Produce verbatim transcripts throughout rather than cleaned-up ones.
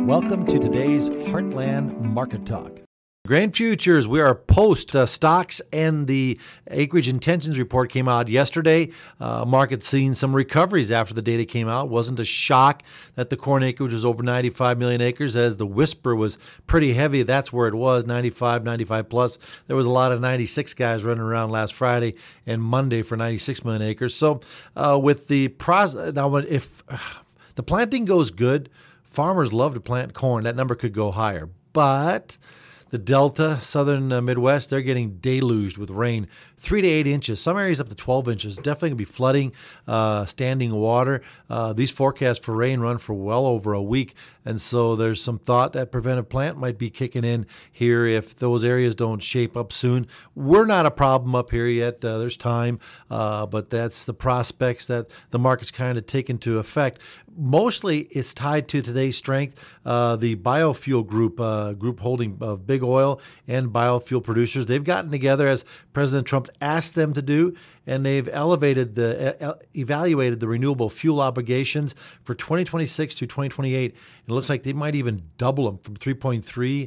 Welcome to today's Heartland Market Talk. Grain futures, we are post uh, stocks, and the acreage intentions report came out yesterday. Uh, market seeing some recoveries after the data came out. Wasn't a shock that the corn acreage was over ninety-five million acres, as the whisper was pretty heavy. That's where it was, ninety-five, ninety-five plus. There was a lot of ninety-six guys running around last Friday and Monday for ninety-six million acres. So uh, with the pros, now if uh, the planting goes good, farmers love to plant corn. That number could go higher, but the Delta, southern uh, Midwest, they're getting deluged with rain, three to eight inches. Some areas up to twelve inches. Definitely going to be flooding, uh, standing water. Uh, these forecasts for rain run for well over a week, and so there's some thought that preventive plant might be kicking in here if those areas don't shape up soon. We're not a problem up here yet. Uh, there's time, uh, but that's the prospects that the market's kind of taken to effect. Mostly, it's tied to today's strength. Uh, the biofuel group, uh, group holding of big oil and biofuel producers, they've gotten together as President Trump asked them to do, and they've elevated the uh, evaluated the renewable fuel obligations for twenty twenty-six to twenty twenty-eight. It looks like they might even double them from three point three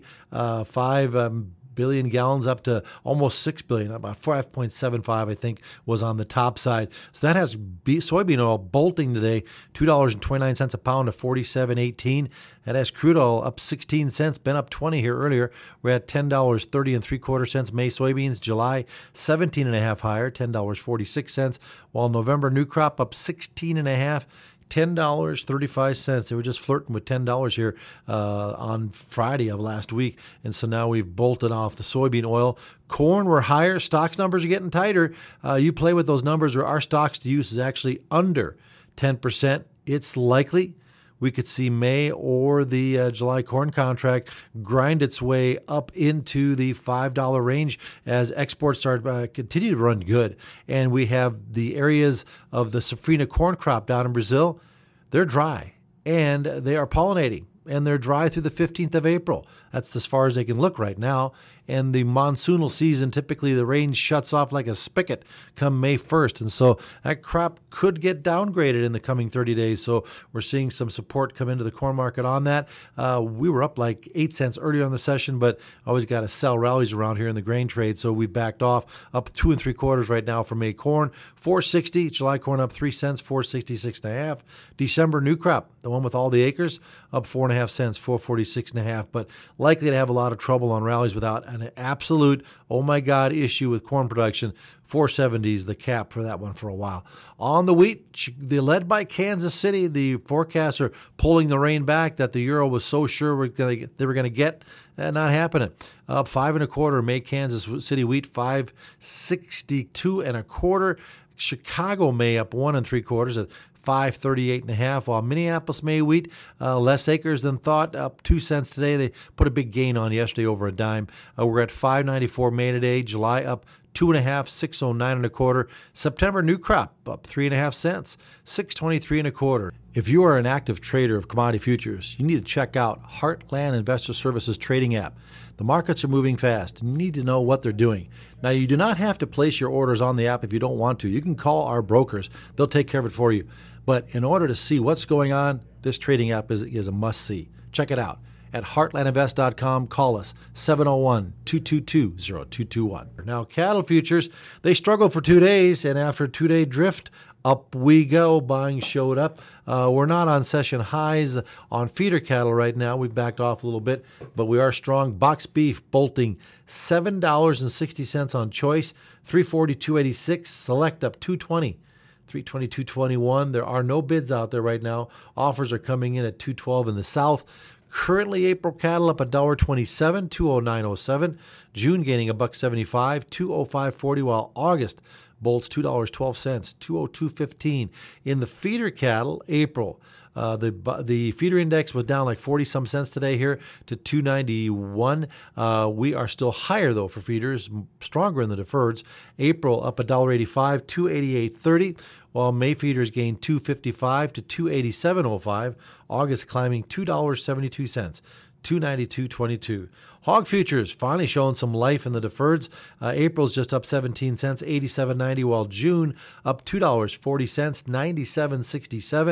five um, billion gallons up to almost six billion, about five point seven five, I think, was on the top side. So that has be- soybean oil bolting today, two dollars and twenty-nine cents a pound to forty-seven eighteen. That has crude oil up sixteen cents, been up twenty here earlier. We're at ten dollars and thirty and three quarter cents. May soybeans, July seventeen and a half higher, ten dollars and forty-six cents, while November new crop up sixteen and a half, ten dollars and thirty-five cents. They were just flirting with ten dollars here uh, on Friday of last week. And so now we've bolted off the soybean oil. Corn were higher. Stocks numbers are getting tighter. Uh, you play with those numbers, or our stocks to use is actually under ten percent. It's likely we could see May or the uh, July corn contract grind its way up into the five dollar range as exports start uh, continue to run good. And we have the areas of the Safrinha corn crop down in Brazil. They're dry, and they are pollinating, and they're dry through the fifteenth of April. That's as far as they can look right now. And the monsoonal season, typically the rain shuts off like a spigot come May first. And so that crop could get downgraded in the coming thirty days. So we're seeing some support come into the corn market on that. Uh, we were up like eight cents earlier on the session, but always got to sell rallies around here in the grain trade. So we've backed off, up two and three quarters right now for May corn. four sixty, July corn up three cents, four sixty-six and a half. December new crop, the one with all the acres, up four and a half cents, four forty-six and a half. But likely to have a lot of trouble on rallies without an absolute, oh my God, issue with corn production. four seventy is the cap for that one for a while. On the wheat, they led by Kansas City. The forecasts are pulling the rain back that the euro was so sure we're gonna, they were going to get. Uh, not happening. Up five and a quarter. May Kansas City wheat five sixty-two and a quarter. Chicago May up one and three quarters at five thirty-eight and a half, while Minneapolis May wheat, uh, less acres than thought, up two cents today. They put a big gain on yesterday over a dime. Uh, we're at five ninety-four May today. July up two and a half, six oh nine and a quarter. September new crop up three and a half cents, six twenty-three and a quarter. If you are an active trader of commodity futures, you need to check out Heartland Investor Services trading app. The markets are moving fast, and you need to know what they're doing. Now, you do not have to place your orders on the app if you don't want to. You can call our brokers. They'll take care of it for you. But in order to see what's going on, this trading app is, is a must-see. Check it out at heartland invest dot com. Call us, seven oh one, two two two, oh two two one. Now, cattle futures, they struggled for two days, and after a two-day drift, up we go. Buying showed up. Uh, we're not on session highs on feeder cattle right now. We've backed off a little bit, but we are strong. Box beef bolting seven dollars and sixty cents on choice, three forty-two eighty-six. Select up two twenty, three twenty-two twenty-one. There are no bids out there right now. Offers are coming in at two twelve in the south. Currently, April cattle up one dollar twenty-seven, two oh nine oh seven. June gaining a buck seventy-five, two oh five forty, while August bolts two dollars and twelve cents, two oh two fifteen. In the feeder cattle, April, uh, the the feeder index was down like forty some cents today here to two ninety-one. Uh, we are still higher though for feeders, stronger in the deferreds. April up one dollar eighty-five, two eighty-eight thirty, while May feeders gained two fifty-five to two eighty-seven oh five. August climbing two dollars and seventy-two cents, two ninety-two twenty-two. Hog futures finally showing some life in the deferreds. Uh, April's just up seventeen cents, eighty-seven ninety, while June up two dollars and forty cents, ninety-seven sixty-seven.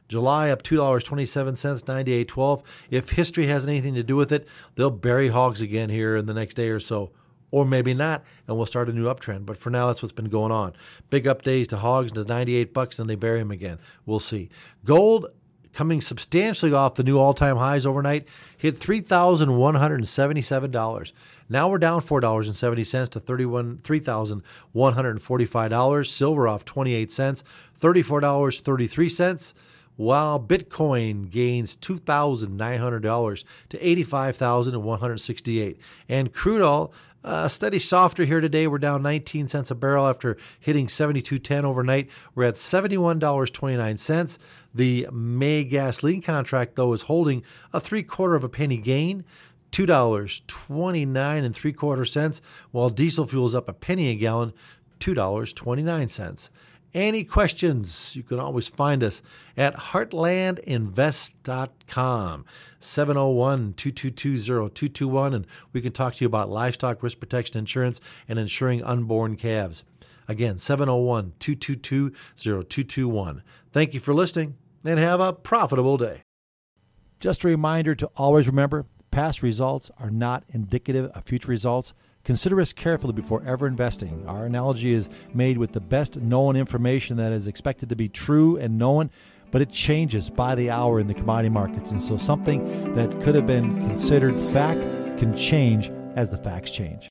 July up two dollars and twenty-seven cents, ninety-eight twelve. If history has anything to do with it, they'll bury hogs again here in the next day or so. Or maybe not, and we'll start a new uptrend. But for now, that's what's been going on. Big up days to hogs to ninety-eight bucks, and they bury them again. We'll see. Gold coming substantially off the new all-time highs overnight, hit three thousand one hundred seventy-seven dollars. Now we're down four dollars and seventy cents to three thousand one hundred forty-five dollars. Silver off twenty-eight cents, thirty-four dollars and thirty-three cents. While Bitcoin gains two thousand nine hundred dollars to eighty-five thousand one hundred sixty-eight dollars. And crude oil, uh, steady softer here today. We're down nineteen cents a barrel after hitting seventy-two ten overnight. We're at seventy-one dollars and twenty-nine cents. The May gasoline contract, though, is holding a three-quarter of a penny gain, two dollars and twenty-nine and three quarter cents, while diesel fuel is up a penny a gallon, two dollars and twenty-nine cents. Any questions, you can always find us at heartland invest dot com, seven oh one, two two two, oh two two one, and we can talk to you about livestock risk protection insurance and insuring unborn calves. Again, seven oh one, two two two, oh two two one. Thank you for listening, and have a profitable day. Just a reminder to always remember, past results are not indicative of future results. Consider risk carefully before ever investing. Our analogy is made with the best known information that is expected to be true and known, but it changes by the hour in the commodity markets. And so something that could have been considered fact can change as the facts change.